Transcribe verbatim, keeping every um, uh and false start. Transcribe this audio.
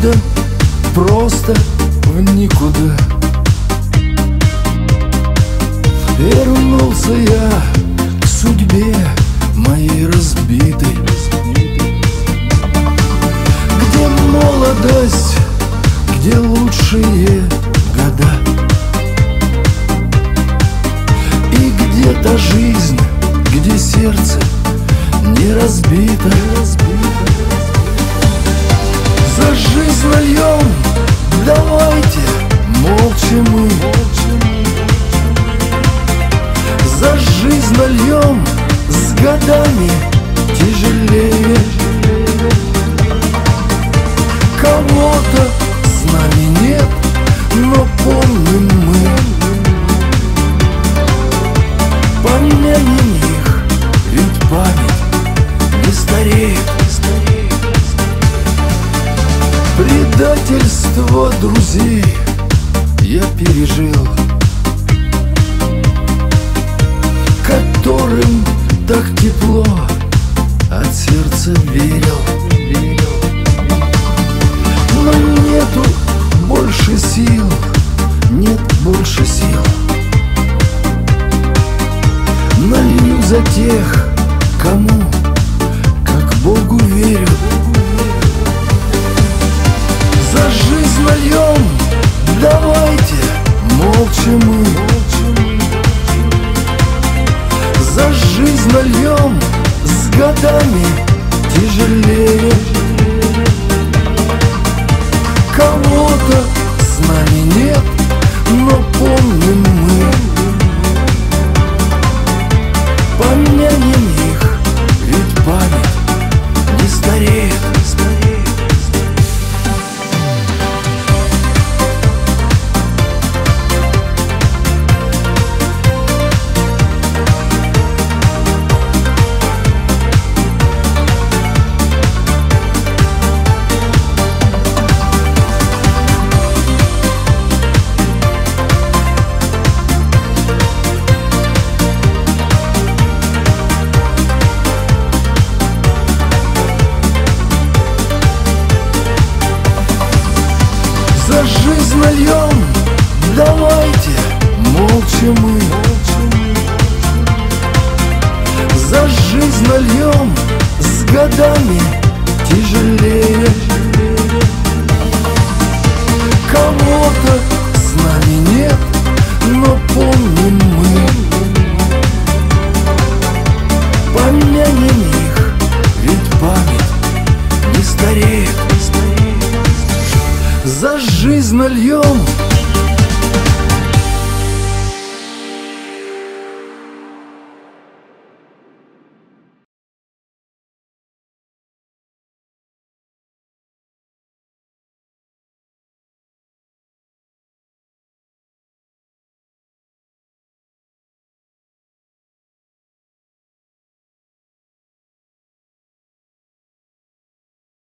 ниоткуда, просто в никуда. Вернулся я к судьбе моей разбитой, где молодость, где лучшие года, и где та жизнь, где сердце не разбито. За жизнь нальем, давайте молча мы. За жизнь нальем, с годами тяжелее. Кого-то с нами нет, но помним мы. Помянем их, ведь память не стареет. Предательство друзей я пережил, которым так тепло от сердца верил. Но нету больше сил, нет больше сил. Налью за тех, кому, как Богу верю. За жизнь нальем, давайте молча мы. За жизнь нальем, с годами тяжелее. Кого-то с нами нет, но помним мы. Помянем их, ведь память не стареет. За жизнь нальем, давайте молча мы. За жизнь нальем, с годами тяжелее. Кого-то с нами нет, но помним мы. Помянем их, ведь память не стареет. За жизнь нальем,